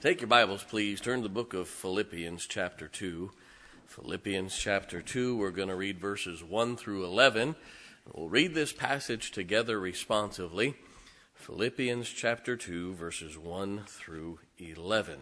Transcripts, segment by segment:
Take your Bibles, please. Turn to the book of Philippians chapter 2. Philippians chapter 2, we're going to read verses 1 through 11. We'll read this passage together responsively. Philippians chapter 2, verses 1 through 11.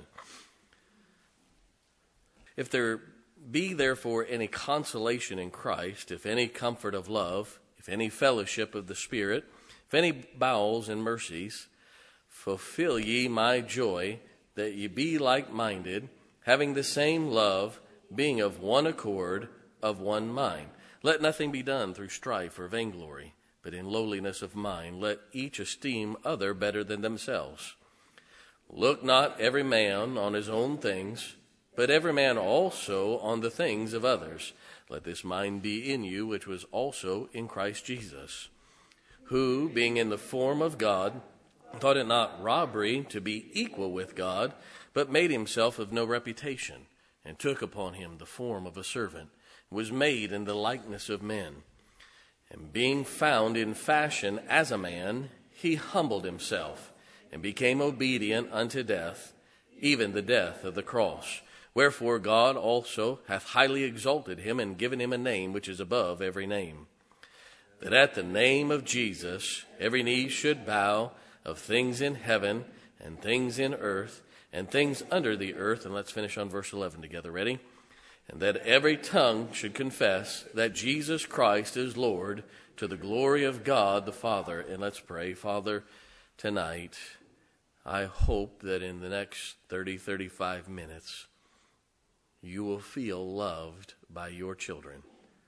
If there be therefore any consolation in Christ, if any comfort of love, if any fellowship of the Spirit, if any bowels and mercies, fulfill ye my joy, that ye be like-minded, having the same love, being of one accord, of one mind. Let nothing be done through strife or vainglory, but in lowliness of mind let each esteem other better than themselves. Look not every man on his own things, but every man also on the things of others. Let this mind be in you, which was also in Christ Jesus, who, being in the form of God, thought it not robbery to be equal with God, but made himself of no reputation, and took upon him the form of a servant, and was made in the likeness of men. And being found in fashion as a man, he humbled himself, and became obedient unto death, even the death of the cross. Wherefore God also hath highly exalted him, and given him a name which is above every name, that at the name of Jesus every knee should bow, of things in heaven and things in earth and things under the earth. And let's finish on verse 11 together. Ready? And that every tongue should confess that Jesus Christ is Lord, to the glory of God the Father. And let's pray. Father, tonight, I hope that in the next 35 minutes, you will feel loved by your children.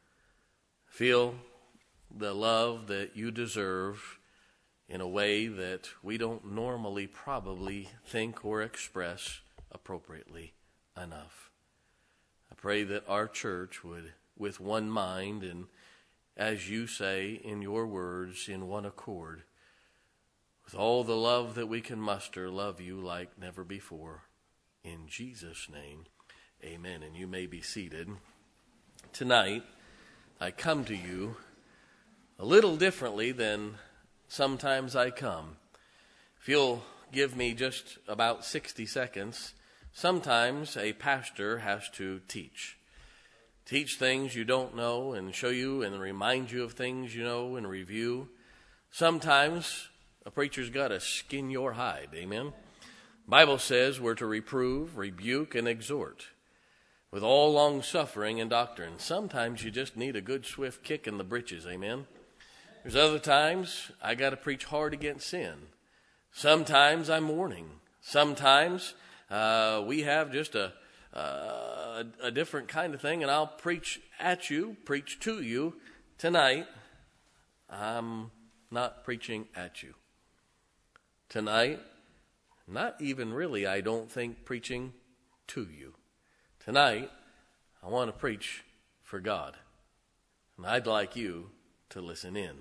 Feel the love that you deserve in a way that we don't normally probably think or express appropriately enough. I pray that our church would, with one mind and, as you say in your words, in one accord, with all the love that we can muster, love you like never before. In Jesus' name, amen. And you may be seated. Tonight, I come to you a little differently than sometimes I come. If you'll give me just about 60 seconds, sometimes a pastor has to teach. Teach things you don't know and show you and remind you of things you know and review. Sometimes a preacher's got to skin your hide, amen? Bible says we're to reprove, rebuke, and exhort with all long suffering and doctrine. Sometimes you just need a good swift kick in the britches, amen? There's other times I got to preach hard against sin. Sometimes I'm mourning. Sometimes we have just a different kind of thing, and I'll preach at you, preach to you. Tonight, I'm not preaching at you. Tonight, not even really, I don't think, preaching to you. Tonight, I want to preach for God, and I'd like you to listen in.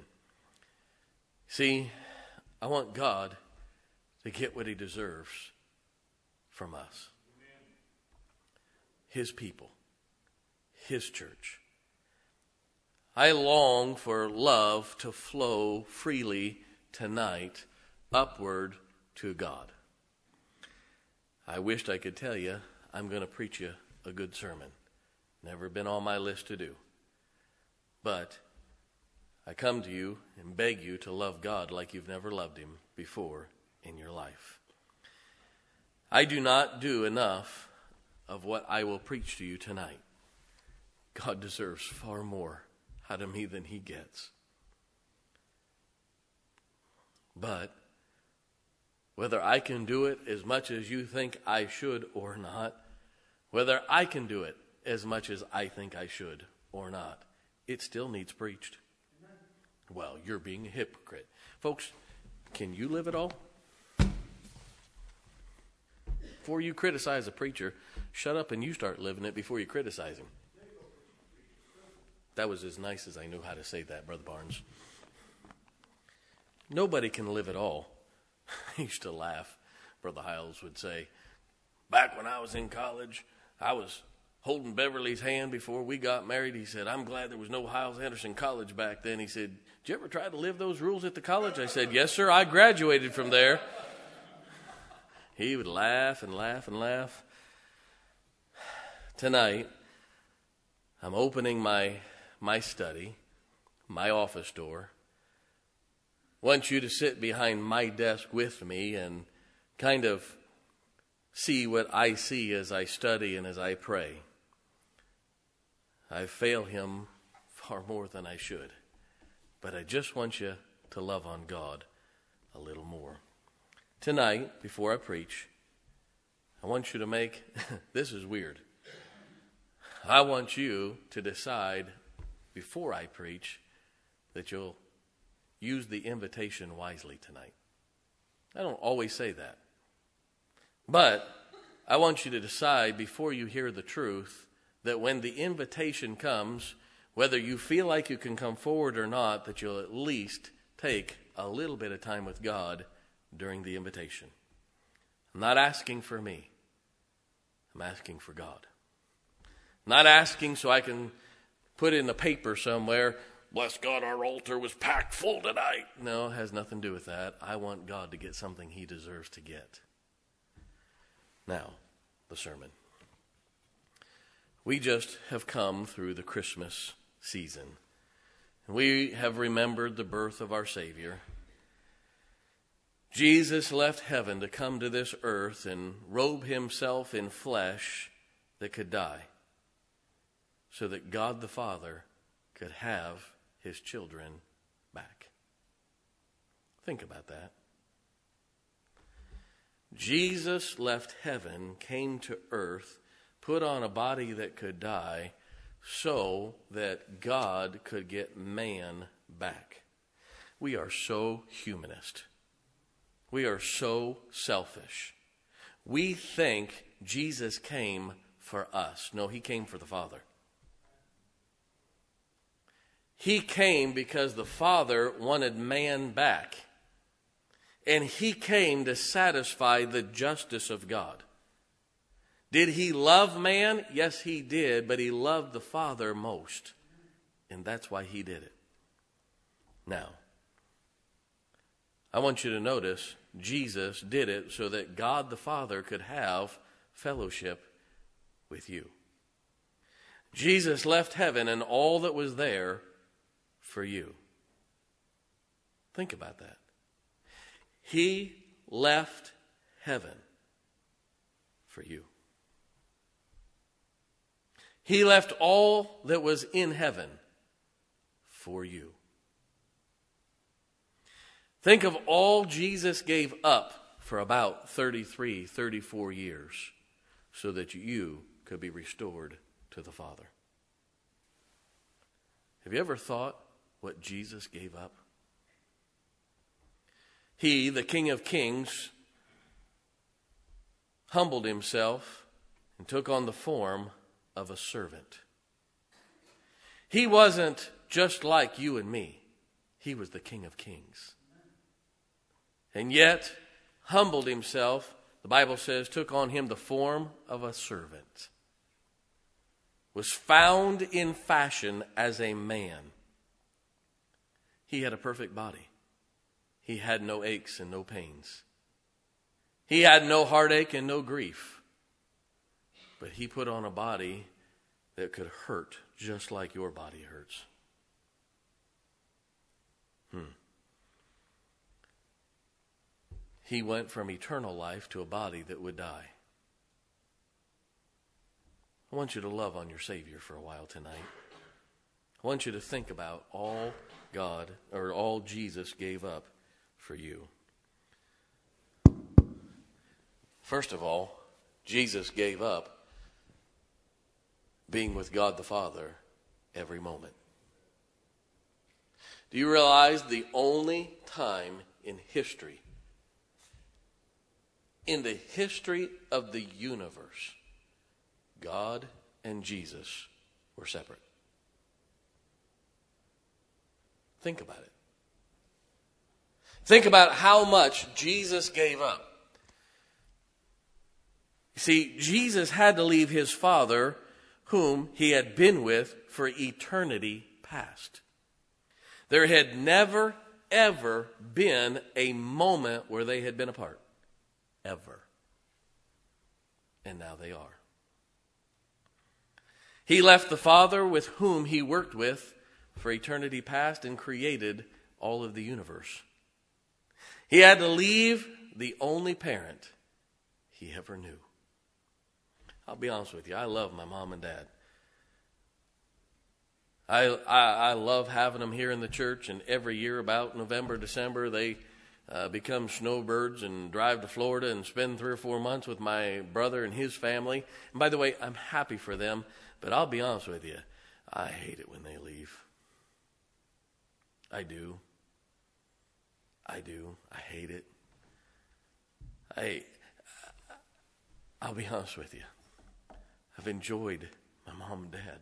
See, I want God to get what he deserves from us. His people, his church. I long for love to flow freely tonight upward to God. I wished I could tell you I'm going to preach you a good sermon. Never been on my list to do. But I come to you and beg you to love God like you've never loved him before in your life. I do not do enough of what I will preach to you tonight. God deserves far more out of me than he gets. But whether I can do it as much as you think I should or not, whether I can do it as much as I think I should or not, it still needs preached. Well, you're being a hypocrite. Folks, can you live it all? Before you criticize a preacher, shut up and you start living it before you criticize him. That was as nice as I knew how to say that, Brother Barnes. Nobody can live it all. I used to laugh. Brother Hiles would say, back when I was in college, I was holding Beverly's hand before we got married. He said, I'm glad there was no Hiles Anderson College back then. He said, did you ever try to live those rules at the college? I said, yes, sir. I graduated from there. He would laugh and laugh and laugh. Tonight, I'm opening my study, my office door. I want you to sit behind my desk with me and kind of see what I see as I study and as I pray. I fail him far more than I should, but I just want you to love on God a little more. Tonight, before I preach, I want you to make, this is weird, I want you to decide before I preach that you'll use the invitation wisely tonight. I don't always say that. But I want you to decide before you hear the truth that when the invitation comes, whether you feel like you can come forward or not, that you'll at least take a little bit of time with God during the invitation. I'm not asking for me. I'm asking for God. I'm not asking so I can put in the paper somewhere, bless God, our altar was packed full tonight. No, it has nothing to do with that. I want God to get something he deserves to get. Now, the sermon. We just have come through the Christmas season. We have remembered the birth of our Savior. Jesus left heaven to come to this earth and robe himself in flesh that could die, so that God the Father could have his children back. Think about that. Jesus left heaven, came to earth, put on a body that could die so that God could get man back. We are so humanist. We are so selfish. We think Jesus came for us. No, he came for the Father. He came because the Father wanted man back. And he came to satisfy the justice of God. Did he love man? Yes, he did, but he loved the Father most. And that's why he did it. Now, I want you to notice Jesus did it so that God the Father could have fellowship with you. Jesus left heaven and all that was there for you. Think about that. He left heaven for you. He left all that was in heaven for you. Think of all Jesus gave up for about 33, 34 years so that you could be restored to the Father. Have you ever thought what Jesus gave up? He, the King of Kings, humbled himself and took on the form of a servant. He wasn't just like you and me. He was the King of Kings. And yet, humbled himself, the Bible says, took on him the form of a servant. Was found in fashion as a man. He had a perfect body. He had no aches and no pains. He had no heartache and no grief. But he put on a body that could hurt just like your body hurts. He went from eternal life to a body that would die. I want you to love on your Savior for a while tonight. I want you to think about all God, or all Jesus gave up for you. First of all, Jesus gave up being with God the Father every moment. Do you realize the only time in history, in the history of the universe, God and Jesus were separate? Think about it. Think about how much Jesus gave up. You see, Jesus had to leave his Father, whom he had been with for eternity past. There had never, ever been a moment where they had been apart. Ever. and now they are. He left the Father with whom he worked with for eternity past and created all of the universe. He had to leave the only parent he ever knew. I'll be honest with you, I love my mom and dad. I love having them here in the church, and every year about November, December, they become snowbirds and drive to Florida and spend 3 or 4 months with my brother and his family. And by the way, I'm happy for them, but I'll be honest with you, I hate it when they leave. I do. I hate it. I'll be honest with you. I've enjoyed my mom and dad.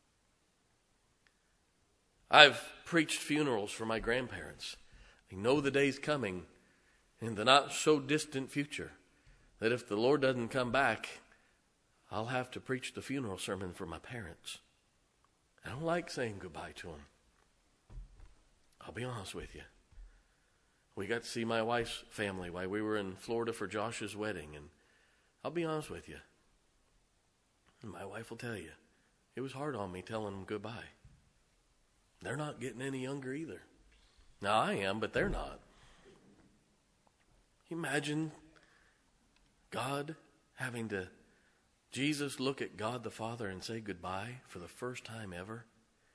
I've preached funerals for my grandparents. I know the day's coming in the not so distant future that if the Lord doesn't come back, I'll have to preach the funeral sermon for my parents. I don't like saying goodbye to them. I'll be honest with you. We got to see my wife's family while we were in Florida for Josh's wedding, and I'll be honest with you. And my wife will tell you, it was hard on me telling them goodbye. They're not getting any younger either. Now I am, but they're not. Imagine Jesus look at God the Father and say goodbye for the first time ever.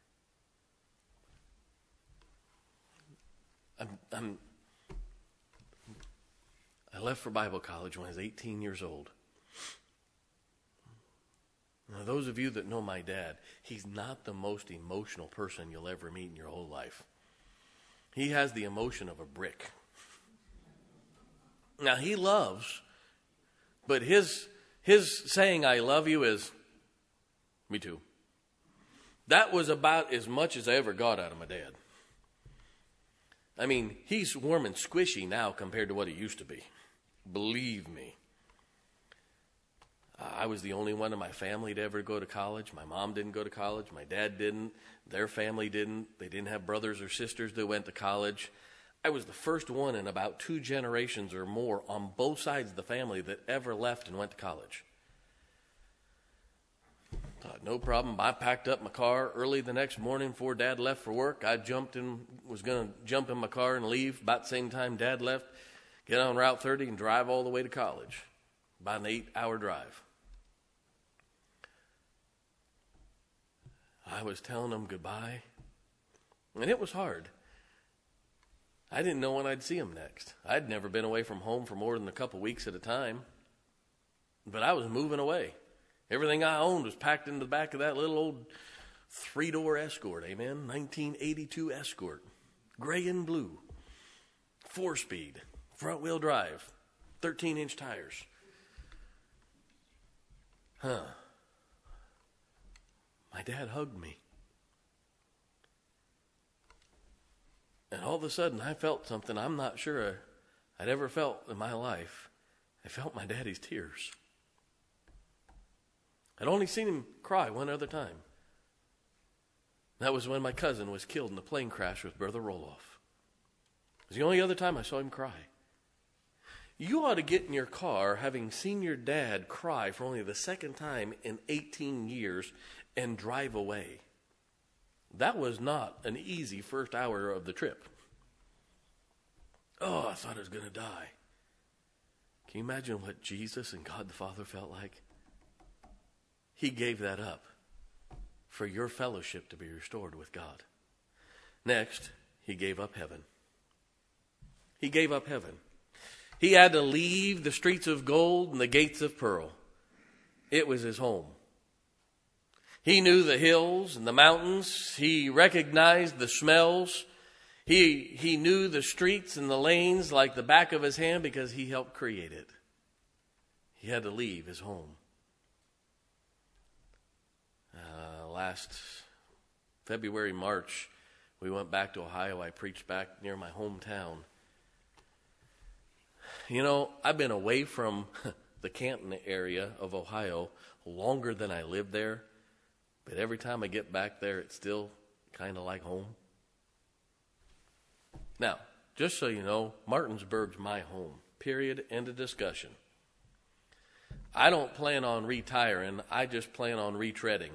I left for Bible college when I was 18 years old. Now, those of you that know my dad, he's not the most emotional person you'll ever meet in your whole life. He has the emotion of a brick. Now, he loves, but his saying, I love you, is, me too. That was about as much as I ever got out of my dad. I mean, he's warm and squishy now compared to what he used to be. Believe me. I was the only one in my family to ever go to college. My mom didn't go to college. My dad didn't. Their family didn't. They didn't have brothers or sisters that went to college. I was the first one in about 2 generations or more on both sides of the family that ever left and went to college. Thought, no problem. I packed up my car early the next morning before Dad left for work. I was going to jump in my car and leave about the same time Dad left, get on Route 30 and drive all the way to college. About an 8-hour drive. I was telling them goodbye, and it was hard. I didn't know when I'd see them next. I'd never been away from home for more than a couple weeks at a time, but I was moving away. Everything I owned was packed into the back of that little old 3-door Escort, amen? 1982 Escort, gray and blue, 4-speed, front-wheel drive, 13-inch tires. My dad hugged me. And all of a sudden, I felt something I'm not sure I'd ever felt in my life. I felt my daddy's tears. I'd only seen him cry one other time. That was when my cousin was killed in a plane crash with Brother Roloff. It was the only other time I saw him cry. You ought to get in your car, having seen your dad cry for only the second time in 18 years, and drive away. That was not an easy first hour of the trip. Oh, I thought I was going to die. Can you imagine what Jesus and God the Father felt like? He gave that up for your fellowship to be restored with God. Next, he gave up heaven. He gave up heaven. He had to leave the streets of gold and the gates of pearl. It was his home. He knew the hills and the mountains. He recognized the smells. He knew the streets and the lanes like the back of his hand because he helped create it. He had to leave his home. Last February, March, we went back to Ohio. I preached back near my hometown. You know, I've been away from the Canton area of Ohio longer than I lived there. But every time I get back there, it's still kind of like home. Now, just so you know, Martinsburg's my home. Period. End of discussion. I don't plan on retiring. I just plan on retreading.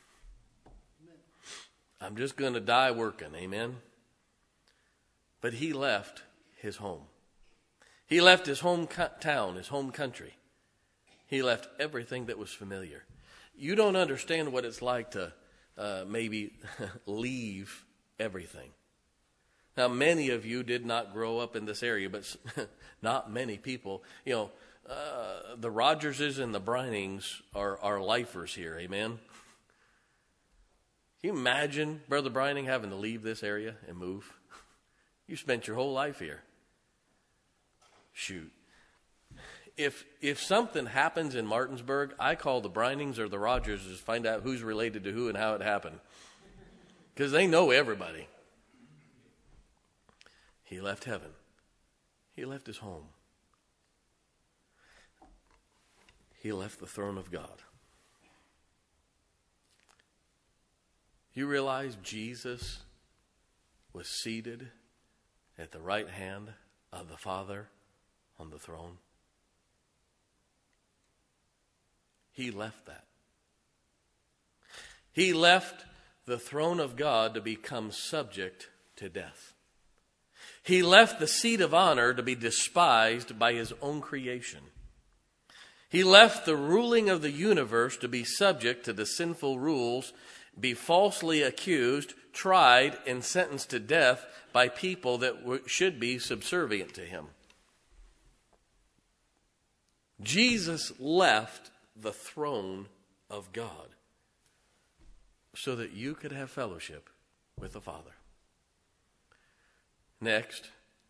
I'm just going to die working. Amen. But he left his home. He left his hometown, his home country. He left everything that was familiar. You don't understand what it's like to maybe leave everything. Now, many of you did not grow up in this area, but not many people. You know, the Rogerses and the Brinings are lifers here. Amen. Can you imagine Brother Brining having to leave this area and move? You spent your whole life here. Shoot. If something happens in Martinsburg, I call the Brinings or the Rogers to find out who's related to who and how it happened. Because they know everybody. He left heaven. He left his home. He left the throne of God. You realize Jesus was seated at the right hand of the Father on the throne? He left that. He left the throne of God to become subject to death. He left the seat of honor to be despised by his own creation. He left the ruling of the universe to be subject to the sinful rules, be falsely accused, tried, and sentenced to death by people that should be subservient to him. Jesus left the throne of God so that you could have fellowship with the Father. Next,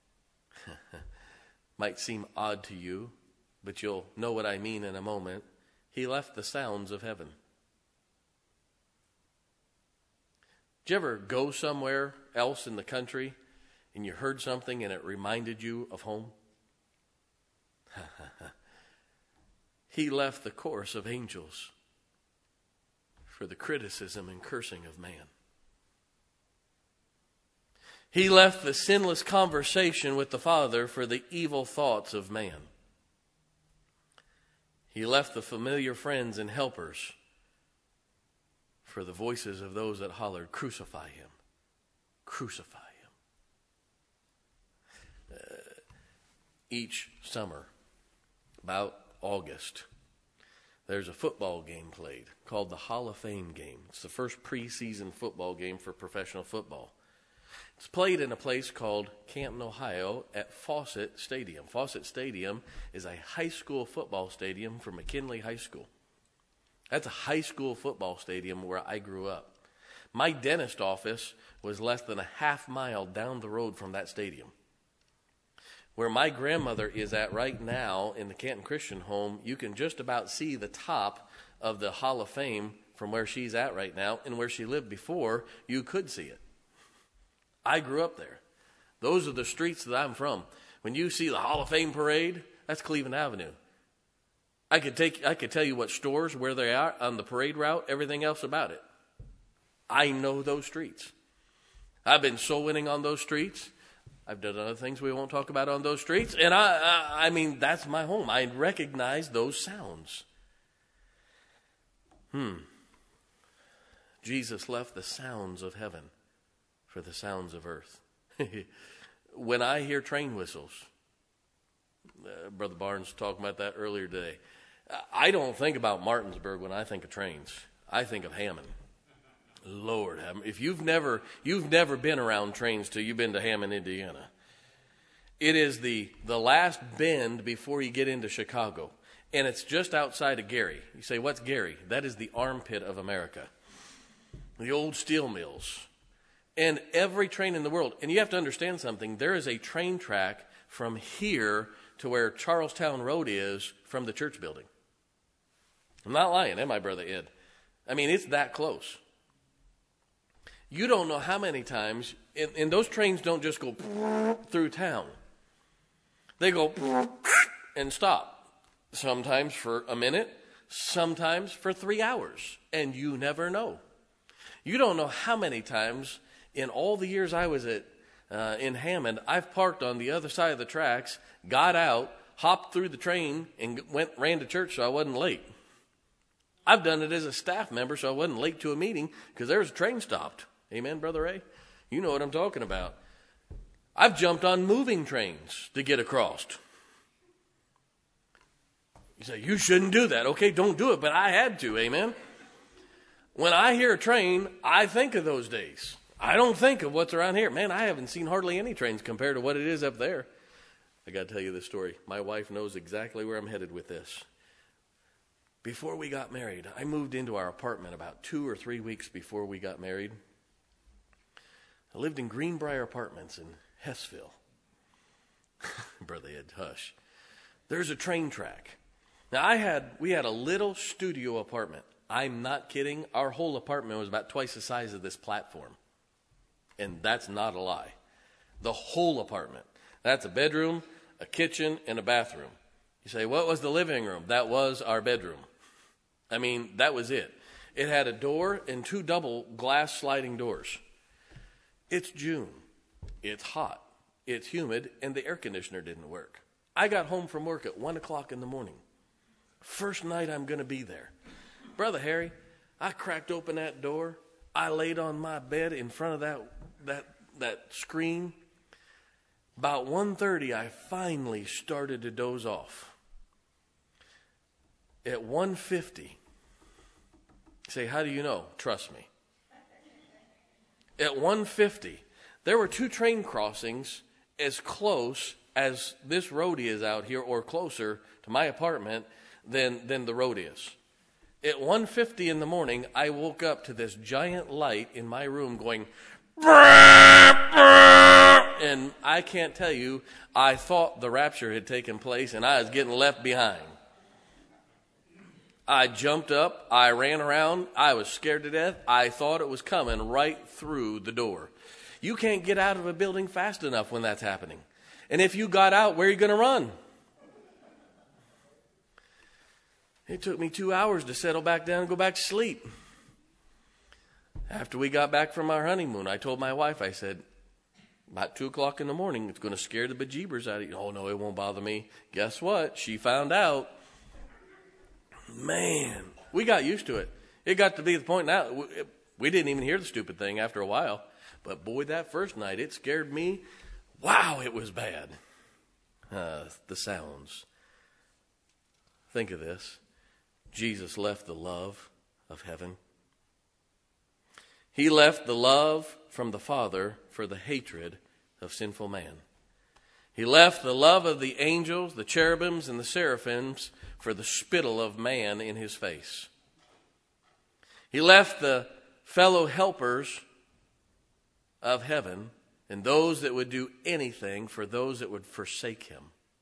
might seem odd to you, but you'll know what I mean in a moment. He left the sounds of heaven. Did you ever go somewhere else in the country and you heard something and it reminded you of home? He left the chorus of angels for the criticism and cursing of man. He left the sinless conversation with the Father for the evil thoughts of man. He left the familiar friends and helpers for the voices of those that hollered, "Crucify him, crucify him." Each summer, about August, there's a football game played called the Hall of Fame game. It's the first preseason football game for professional football. It's played in a place called Canton, Ohio at Fawcett Stadium. Fawcett Stadium is a high school football stadium for McKinley High School. That's a high school football stadium where I grew up. My dentist office was less than a half mile down the road from that stadium. Where my grandmother is at right now in the Canton Christian Home, you can just about see the top of the Hall of Fame from where she's at right now, and where she lived before, you could see it. I grew up there. Those are the streets that I'm from. When you see the Hall of Fame parade, that's Cleveland Avenue. I could tell you what stores, where they are on the parade route, everything else about it. I know those streets. I've been soul winning on those streets. I've done other things we won't talk about on those streets. And I mean, that's my home. I recognize those sounds. Jesus left the sounds of heaven for the sounds of earth. When I hear train whistles, Brother Barnes was talking about that earlier today, I don't think about Martinsburg when I think of trains. I think of Hammond. Lord, if you've never been around trains till you've been to Hammond, Indiana. It is the last bend before you get into Chicago, and it's just outside of Gary. You say, what's Gary? That is the armpit of America. The old steel mills. And every train in the world, and you have to understand something, there is a train track from here to where Charlestown Road is from the church building. I'm not lying, am I, Brother Ed? I mean, it's that close. You don't know how many times, and those trains don't just go through town. They go and stop. Sometimes for a minute, sometimes for 3 hours, and you never know. You don't know how many times in all the years I was in Hammond, I've parked on the other side of the tracks, got out, hopped through the train and ran to church so I wasn't late. I've done it as a staff member so I wasn't late to a meeting because there was a train stopped. Amen, Brother Ray? You know what I'm talking about. I've jumped on moving trains to get across. You say, you shouldn't do that. Okay, don't do it, but I had to, amen? When I hear a train, I think of those days. I don't think of what's around here. Man, I haven't seen hardly any trains compared to what it is up there. I got to tell you this story. My wife knows exactly where I'm headed with this. Before we got married, I moved into our apartment about 2 or 3 weeks before we got married. I lived in Greenbrier Apartments in Hessville. Brother Ed, hush. There's a train track. Now, we had a little studio apartment. I'm not kidding. Our whole apartment was about twice the size of this platform. And that's not a lie. The whole apartment. That's a bedroom, a kitchen, and a bathroom. You say, what was the living room? That was our bedroom. I mean, that was it. It had a door and 2 double glass sliding doors. It's June. It's hot. It's humid, and the air conditioner didn't work. I got home from work at 1 o'clock in the morning. First night I'm going to be there. Brother Harry, I cracked open that door. I laid on my bed in front of that screen. About 1:30, I finally started to doze off. At 1:50, say, how do you know? Trust me. At 1:50, there were 2 train crossings as close as this road is out here, or closer to my apartment than the road is. At 1:50 in the morning, I woke up to this giant light in my room going, and I can't tell you, I thought the rapture had taken place and I was getting left behind. I jumped up, I ran around, I was scared to death. I thought it was coming right through the door. You can't get out of a building fast enough when that's happening. And if you got out, where are you going to run? It took me 2 hours to settle back down and go back to sleep. After we got back from our honeymoon, I told my wife, I said, about 2 o'clock in the morning, it's going to scare the bejeebers out of you. Oh, no, it won't bother me. Guess what? She found out. Man, we got used to it. It got to be the point now, we didn't even hear the stupid thing after a while. But boy, that first night, it scared me. Wow, it was bad. The sounds. Think of this. Jesus left the love of heaven. He left the love from the Father for the hatred of sinful man. He left the love of the angels, the cherubims, and the seraphims for the spittle of man in his face. He left the fellow helpers of heaven and those that would do anything for those that would forsake him.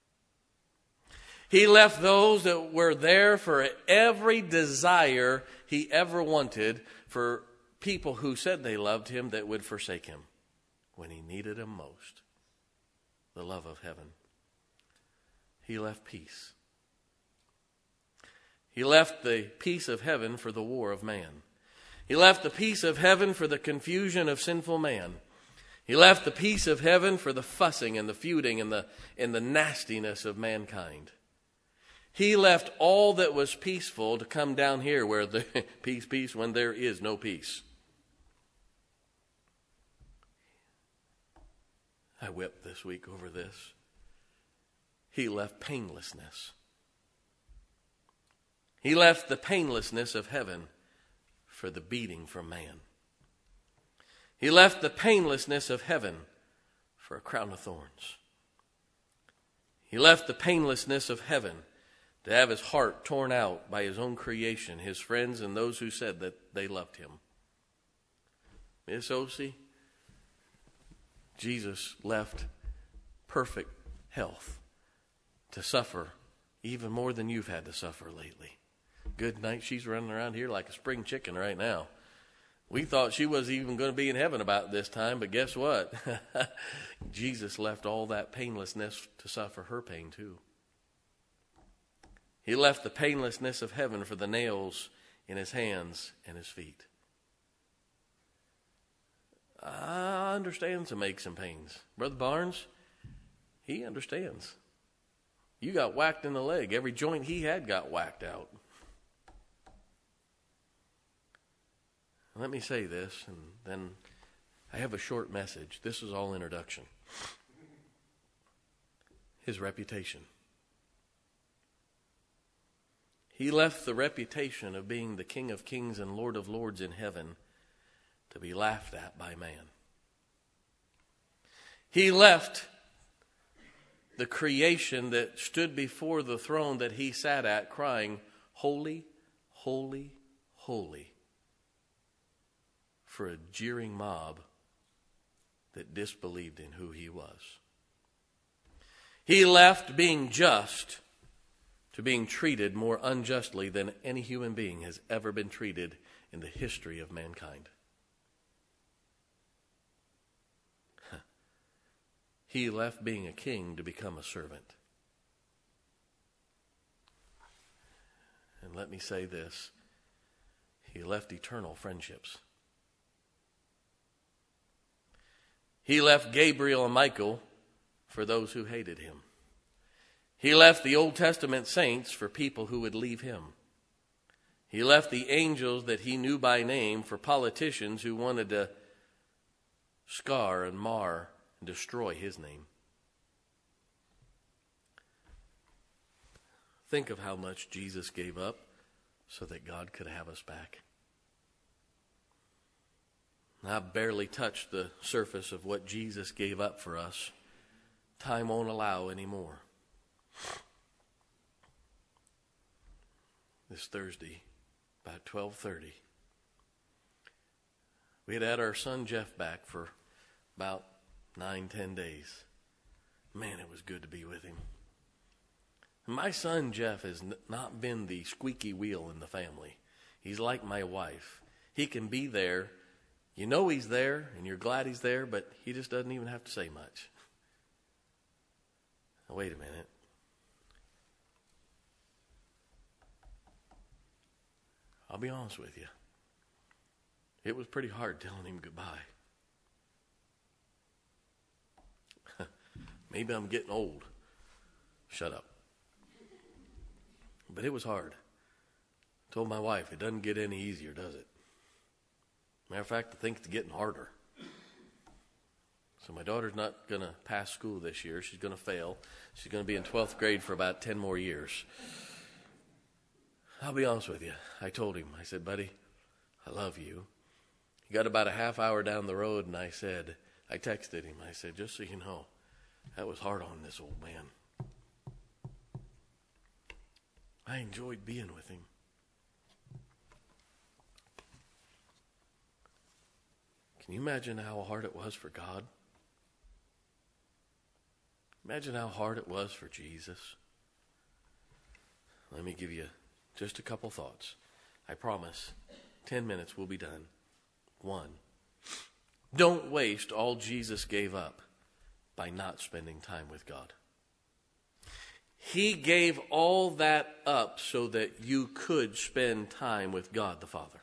He left those that were there for every desire he ever wanted for people who said they loved him that would forsake him when he needed him most. The love of heaven. He left peace. He left the peace of heaven for the war of man. He left the peace of heaven for the confusion of sinful man. He left the peace of heaven for the fussing and the feuding and the nastiness of mankind. He left all that was peaceful to come down here where the peace, when there is no peace. I wept this week over this. He left painlessness. He left the painlessness of heaven for the beating from man. He left the painlessness of heaven for a crown of thorns. He left the painlessness of heaven to have his heart torn out by his own creation, his friends, and those who said that they loved him. Miss Ossie, Jesus left perfect health to suffer even more than you've had to suffer lately. Good night. She's running around here like a spring chicken right now. We thought she wasn't even going to be in heaven about this time, but guess what? Jesus left all that painlessness to suffer her pain too. He left the painlessness of heaven for the nails in his hands and his feet. I understand some aches and pains. Brother Barnes, he understands. You got whacked in the leg. Every joint he had got whacked out. Let me say this, and then I have a short message. This is all introduction. His reputation. He left the reputation of being the King of Kings and Lord of Lords in heaven to be laughed at by man. He left the creation that stood before the throne that he sat at crying, "Holy, holy, holy," for a jeering mob that disbelieved in who he was. He left being just to being treated more unjustly than any human being has ever been treated in the history of mankind. He left being a king to become a servant. And let me say this, he left eternal friendships. He left Gabriel and Michael for those who hated him. He left the Old Testament saints for people who would leave him. He left the angels that he knew by name for politicians who wanted to scar and mar and destroy his name. Think of how much Jesus gave up so that God could have us back. I've barely touched the surface of what Jesus gave up for us. Time won't allow anymore. This Thursday, about 12:30, we had our son Jeff back for about 9-10 days. Man, it was good to be with him. My son Jeff has not been the squeaky wheel in the family. He's like my wife. He can be there. You know he's there, and you're glad he's there, but he just doesn't even have to say much. Now, wait a minute. I'll be honest with you. It was pretty hard telling him goodbye. Maybe I'm getting old. Shut up. But it was hard. I told my wife, it doesn't get any easier, does it? Matter of fact, I think it's getting harder. So my daughter's not going to pass school this year. She's going to fail. She's going to be in 12th grade for about 10 more years. I'll be honest with you. I told him, I said, buddy, I love you. He got about a half hour down the road, and I texted him. I said, just so you know, that was hard on this old man. I enjoyed being with him. Can you imagine how hard it was for God? Imagine how hard it was for Jesus. Let me give you just a couple thoughts. I promise 10 minutes will be done. 1, don't waste all Jesus gave up by not spending time with God. He gave all that up so that you could spend time with God the Father.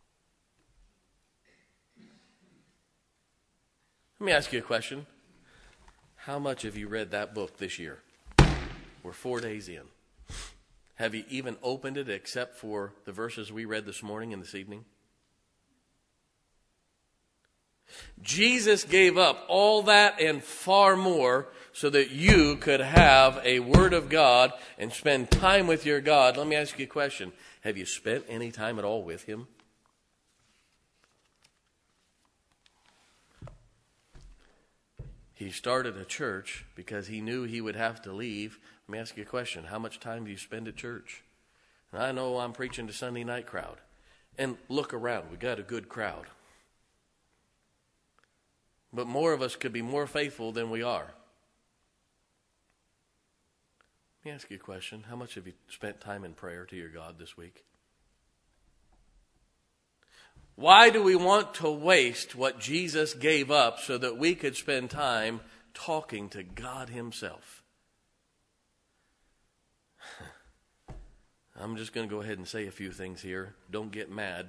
Let me ask you a question. How much have you read that book this year? We're 4 days in. Have you even opened it except for the verses we read this morning and this evening? Jesus gave up all that and far more so that you could have a Word of God and spend time with your God. Let me ask you a question. Have you spent any time at all with Him? He started a church because he knew he would have to leave. Let me ask you a question. How much time do you spend at church? And I know I'm preaching to Sunday night crowd. And look around. We got a good crowd. But more of us could be more faithful than we are. Let me ask you a question. How much have you spent time in prayer to your God this week? Why do we want to waste what Jesus gave up so that we could spend time talking to God Himself? I'm just going to go ahead and say a few things here. Don't get mad.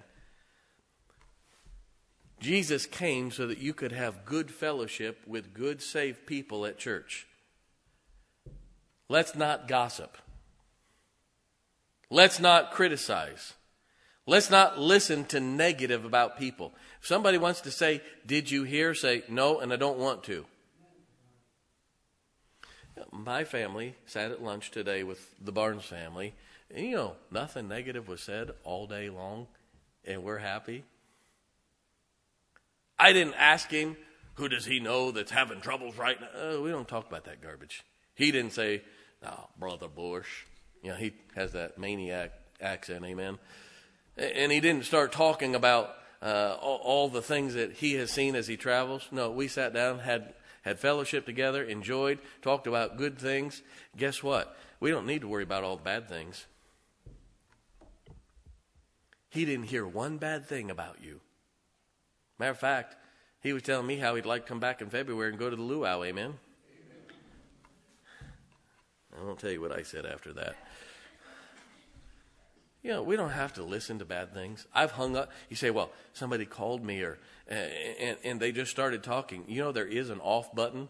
Jesus came so that you could have good fellowship with good, saved people at church. Let's not gossip. Let's not criticize. Let's not listen to negative about people. If somebody wants to say, did you hear? Say, no, and I don't want to. My family sat at lunch today with the Barnes family, and nothing negative was said all day long, and we're happy. I didn't ask him, who does he know that's having troubles right now? We don't talk about that garbage. He didn't say, "Oh, Brother Bush." He has that maniac accent, amen. And he didn't start talking about all the things that he has seen as he travels. No, we sat down, had fellowship together, enjoyed, talked about good things. Guess what? We don't need to worry about all the bad things. He didn't hear one bad thing about you. Matter of fact, he was telling me how he'd like to come back in February and go to the luau, amen? I won't tell you what I said after that. We don't have to listen to bad things. I've hung up. You say, well, somebody called me and they just started talking. There is an off button.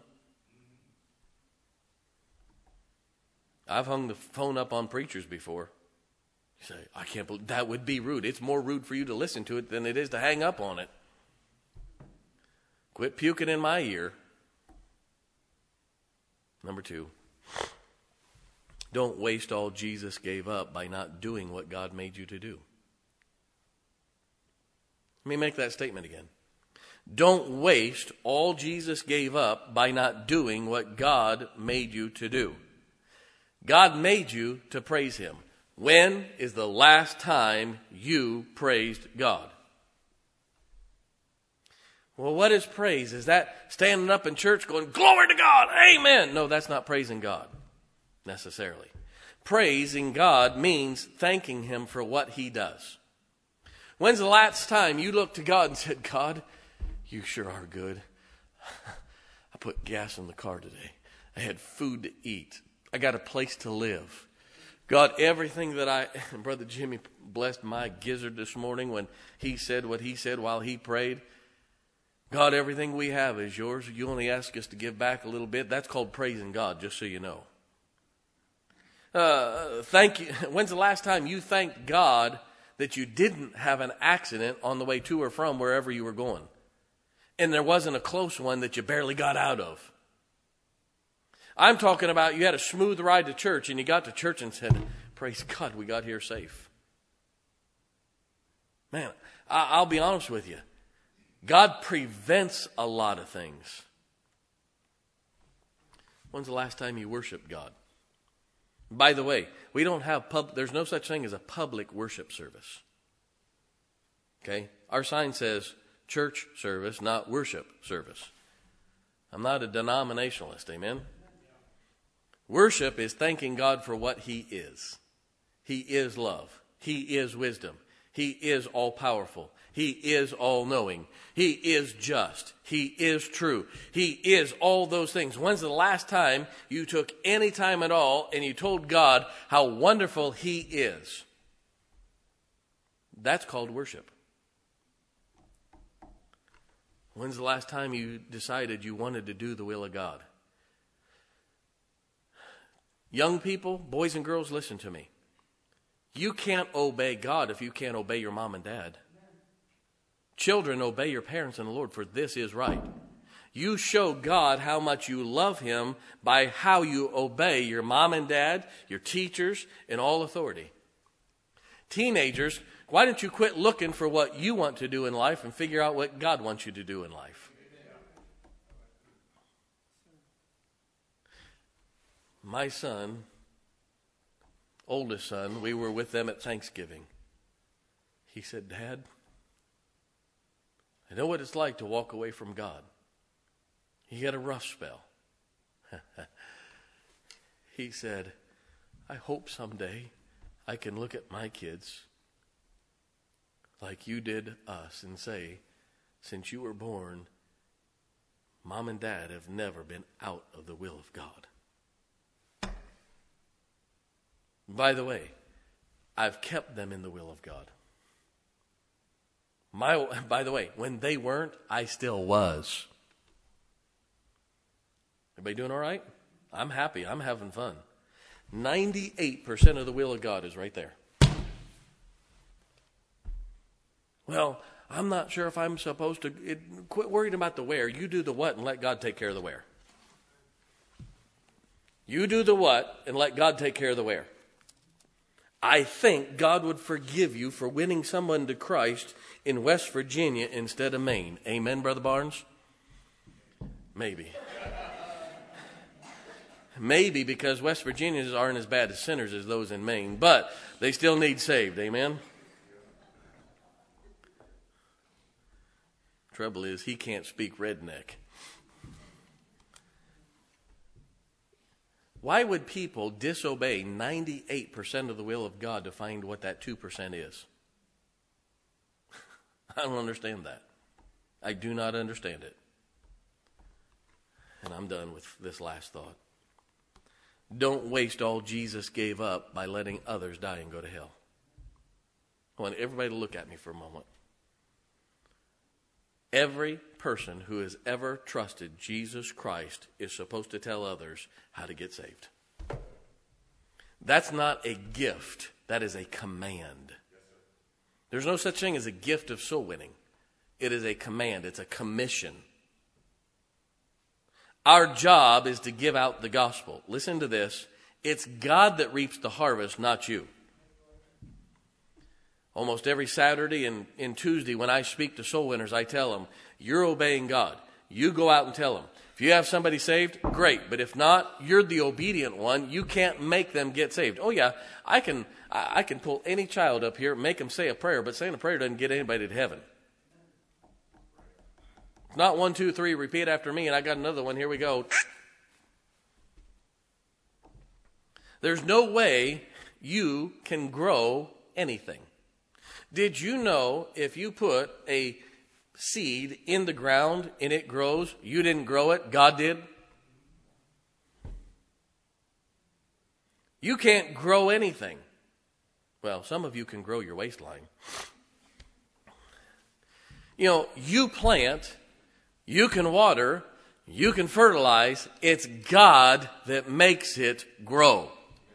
I've hung the phone up on preachers before. You say, I can't believe that would be rude. It's more rude for you to listen to it than it is to hang up on it. Quit puking in my ear. Number 2. Don't waste all Jesus gave up by not doing what God made you to do. Let me make that statement again. Don't waste all Jesus gave up by not doing what God made you to do. God made you to praise Him. When is the last time you praised God? Well, what is praise? Is that standing up in church going, glory to God, amen? No, that's not praising God necessarily. Praising God means thanking Him for what He does. When's the last time you looked to God and said, God, you sure are good. I put gas in the car today. I had food to eat. I got a place to live. God, everything that Brother Jimmy blessed my gizzard this morning when he said what he said while he prayed. God, everything we have is yours. You only ask us to give back a little bit. That's called praising God, just so you know. Thank you. When's the last time you thanked God that you didn't have an accident on the way to or from wherever you were going? And there wasn't a close one that you barely got out of. I'm talking about you had a smooth ride to church and you got to church and said, praise God, we got here safe. Man, I'll be honest with you. God prevents a lot of things. When's the last time you worshiped God? By the way, we don't have there's no such thing as a public worship service. Okay? Our sign says church service, not worship service. I'm not a denominationalist, amen? Worship is thanking God for what He is. He is love. He is wisdom. He is all-powerful. He is all-knowing. He is just. He is true. He is all those things. When's the last time you took any time at all and you told God how wonderful He is? That's called worship. When's the last time you decided you wanted to do the will of God? Young people, boys and girls, listen to me. You can't obey God if you can't obey your mom and dad. Children, obey your parents in the Lord, for this is right. You show God how much you love Him by how you obey your mom and dad, your teachers, and all authority. Teenagers, why don't you quit looking for what you want to do in life and figure out what God wants you to do in life? My son, oldest son, we were with them at Thanksgiving. He said, Dad, I know what it's like to walk away from God. He had a rough spell. He said, I hope someday I can look at my kids like you did us and say, since you were born, Mom and Dad have never been out of the will of God. By the way, I've kept them in the will of God. By the way, when they weren't, I still was. Everybody doing all right? I'm happy. I'm having fun. 98% of the will of God is right there. Well, I'm not sure if I'm supposed to. Quit worrying about the where. You do the what and let God take care of the where. You do the what and let God take care of the where. I think God would forgive you for winning someone to Christ in West Virginia instead of Maine. Amen, Brother Barnes? Maybe. Maybe because West Virginians aren't as bad as sinners as those in Maine, but they still need saved. Amen? Trouble is, he can't speak redneck. Why would people disobey 98% of the will of God to find what that 2% is? I don't understand that. I do not understand it. And I'm done with this last thought. Don't waste all Jesus gave up by letting others die and go to hell. I want everybody to look at me for a moment. Every person who has ever trusted Jesus Christ is supposed to tell others how to get saved. That's not a gift. That is a command. There's no such thing as a gift of soul winning. It is a command. It's a commission. Our job is to give out the gospel. Listen to this. It's God that reaps the harvest, not you. Almost every Saturday and Tuesday when I speak to soul winners, I tell them, you're obeying God. You go out and tell them. If you have somebody saved, great. But if not, you're the obedient one. You can't make them get saved. Oh yeah, I can pull any child up here, make them say a prayer, but saying a prayer doesn't get anybody to heaven. It's not 1, 2, 3, repeat after me, and I got another one. Here we go. There's no way you can grow anything. Did you know if you put a seed in the ground and it grows, you didn't grow it, God did? You can't grow anything. Well, some of you can grow your waistline. You know, you plant, you can water, you can fertilize. It's God that makes it grow.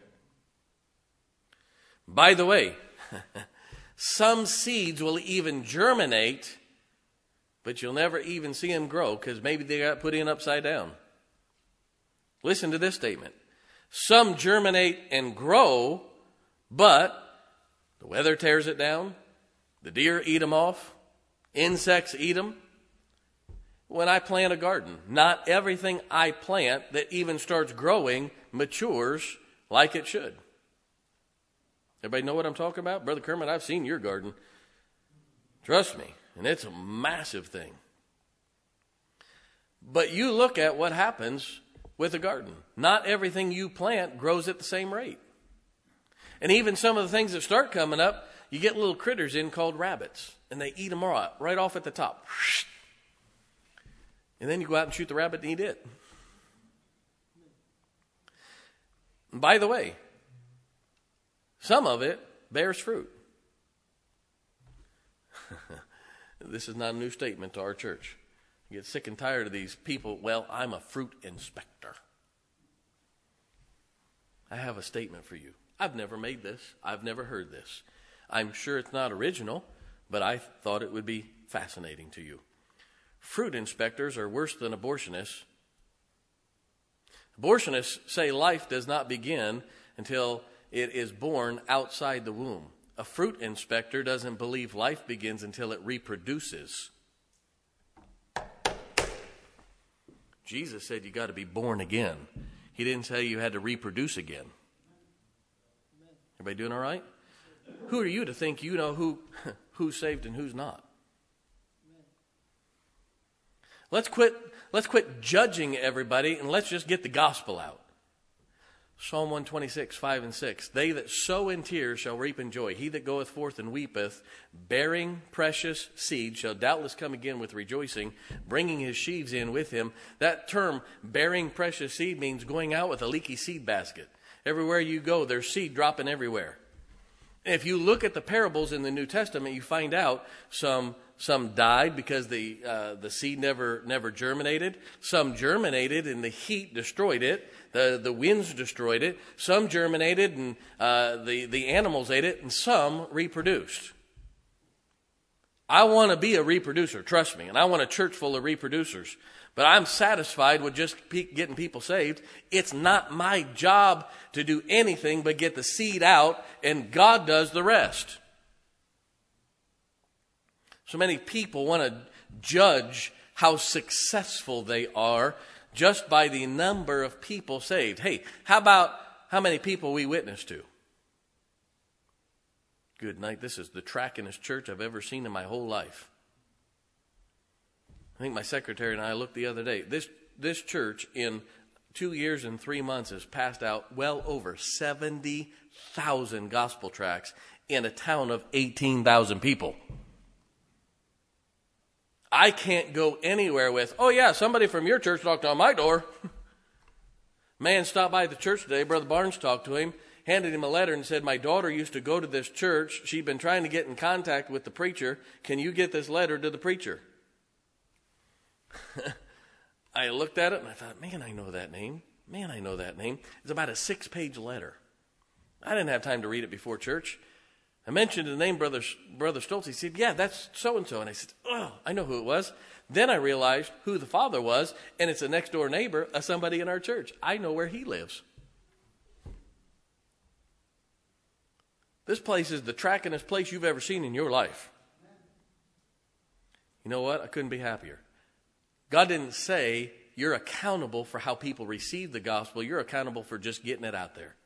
By the way, some seeds will even germinate, but you'll never even see them grow because maybe they got put in upside down. Listen to this statement. Some germinate and grow, but the weather tears it down. The deer eat them off. Insects eat them. When I plant a garden, not everything I plant that even starts growing matures like it should. Everybody know what I'm talking about? Brother Kermit, I've seen your garden. Trust me. And it's a massive thing. But you look at what happens with a garden. Not everything you plant grows at the same rate. And even some of the things that start coming up, you get little critters in called rabbits. And they eat them right off at the top. And then you go out and shoot the rabbit and eat it. And by the way, some of it bears fruit. This is not a new statement to our church. I get sick and tired of these people. Well, I'm a fruit inspector. I have a statement for you. I've never made this. I've never heard this. I'm sure it's not original, but I thought it would be fascinating to you. Fruit inspectors are worse than abortionists. Abortionists say life does not begin until it is born outside the womb. A fruit inspector doesn't believe life begins until it reproduces. Jesus said you got to be born again. He didn't say you had to reproduce again. Everybody doing all right? Who are you to think you know who's saved and who's not? Let's quit judging everybody and let's just get the gospel out. Psalm 126, 5 and 6. They that sow in tears shall reap in joy. He that goeth forth and weepeth, bearing precious seed, shall doubtless come again with rejoicing, bringing his sheaves in with him. That term, bearing precious seed, means going out with a leaky seed basket. Everywhere you go, there's seed dropping everywhere. And if you look at the parables in the New Testament, you find out some died because the seed never germinated. Some germinated and the heat destroyed it. The winds destroyed it. Some germinated, and the animals ate it, and some reproduced. I want to be a reproducer, trust me, and I want a church full of reproducers. But I'm satisfied with just getting people saved. It's not my job to do anything but get the seed out, and God does the rest. So many people want to judge how successful they are just by the number of people saved. Hey, how about how many people we witness to? Good night. This is the trackingest church I've ever seen in my whole life. I think my secretary and I looked the other day. This church in 2 years and 3 months has passed out well over 70,000 gospel tracts in a town of 18,000 people. I can't go anywhere with, oh yeah, somebody from your church knocked on my door. Man stopped by the church today. Brother Barnes talked to him, handed him a letter and said, my daughter used to go to this church. She'd been trying to get in contact with the preacher. Can you get this letter to the preacher? I looked at it and I thought, man, I know that name. Man, I know that name. It's about a 6-page letter. I didn't have time to read it before church. I mentioned the name Brother Stoltz. He said, yeah, that's so-and-so. And I said, oh, I know who it was. Then I realized who the father was, and it's a next-door neighbor of somebody in our church. I know where he lives. This place is the trackingest place you've ever seen in your life. You know what? I couldn't be happier. God didn't say you're accountable for how people receive the gospel. You're accountable for just getting it out there.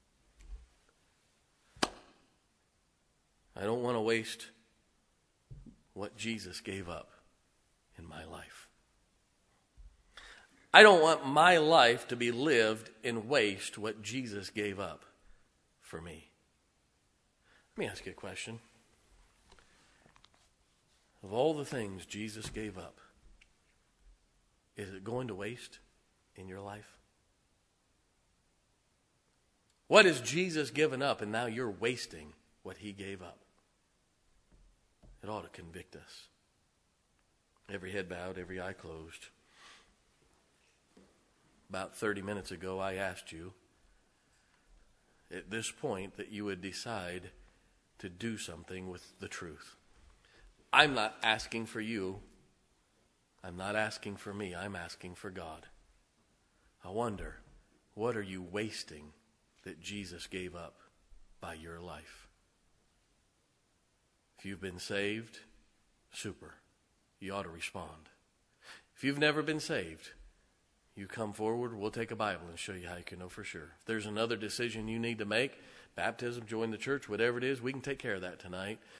I don't want to waste what Jesus gave up in my life. I don't want my life to be lived in waste what Jesus gave up for me. Let me ask you a question. Of all the things Jesus gave up, is it going to waste in your life? What has Jesus given up and now you're wasting what he gave up? It ought to convict us. Every head bowed, every eye closed. About 30 minutes ago, I asked you at this point that you would decide to do something with the truth. I'm not asking for you. I'm not asking for me. I'm asking for God. I wonder, what are you wasting that Jesus gave up by your life? If you've been saved, super. You ought to respond. If you've never been saved, you come forward, we'll take a Bible and show you how you can know for sure. If there's another decision you need to make, baptism, join the church, whatever it is, we can take care of that tonight.